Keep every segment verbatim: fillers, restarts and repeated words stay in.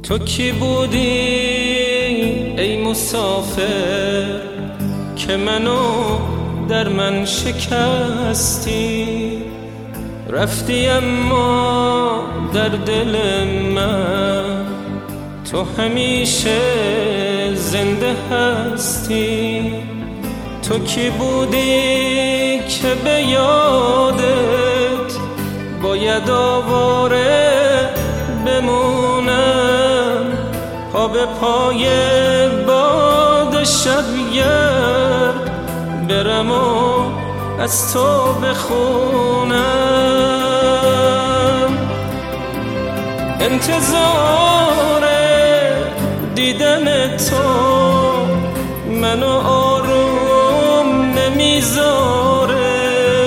تو کی بودی ای مسافر که منو در من شکستی؟ رفتی اما در دل من تو همیشه زنده هستی. تو کی بودی که به یادت باید آواره بمونم، پا به پای باد شبگرد برم و از تو بخونم. انتظار دیدن تو منو آروم نمیذاره،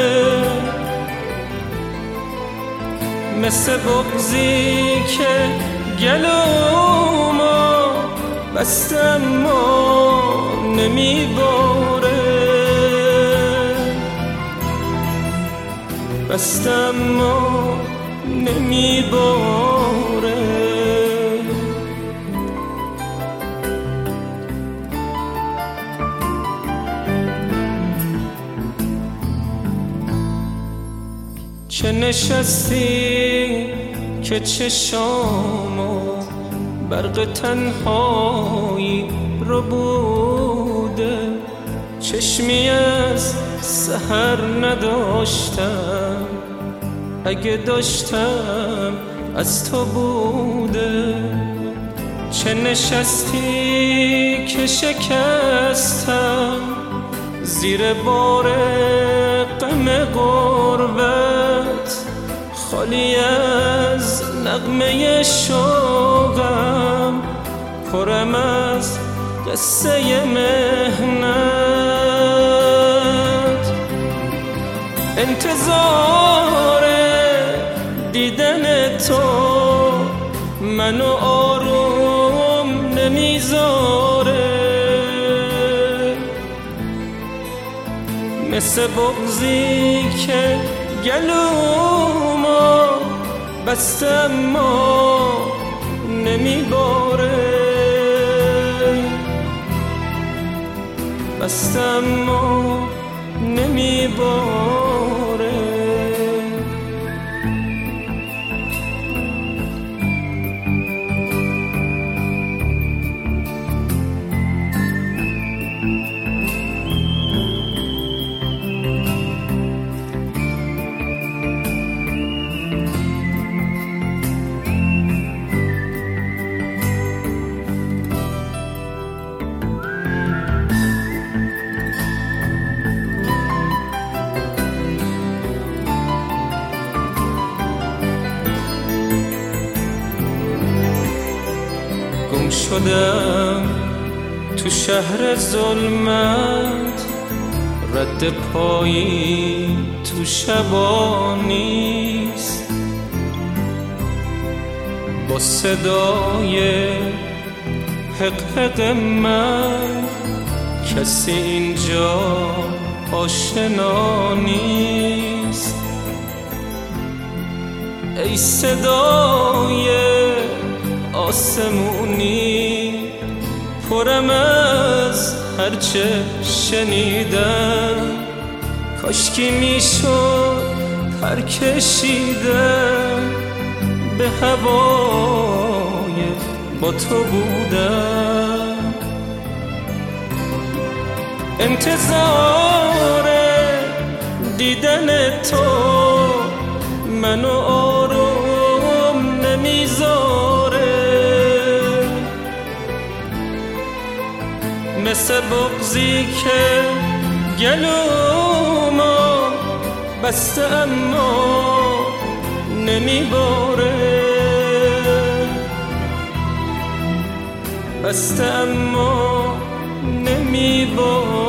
مثل بغضی که گلومو بستم ما نمیباره، بستم ما نمیباره. چه نشستی که چشامو برق تنهایی رو بوده، چشمی از سحر نداشتم، اگه داشتم از تو بوده. چه نشستی که شکستم زیر بار غم غربت، خالی از نغمه شوقم، پرم از قصه مهنت. انتظار دیدن تو منو آروم نمیذاره، مثل بغضی که گلومو بستم ما نمیباره، بستم ما نمیباره. گم شدم تو شهر ظلمت، رد پایی تو شبا نیست، با صدای حق حق من کسی اینجا آشنا نیست. ای صدای آسمونی پرم از هرچه شنیدم، کاشکی میشد پر کشیدم به هوای با تو بودم. انتظار دیدن تو منو آروم نمیذاره، مثل بغضی که گلومو بسته اما نمیباره، بسته اما نمیباره.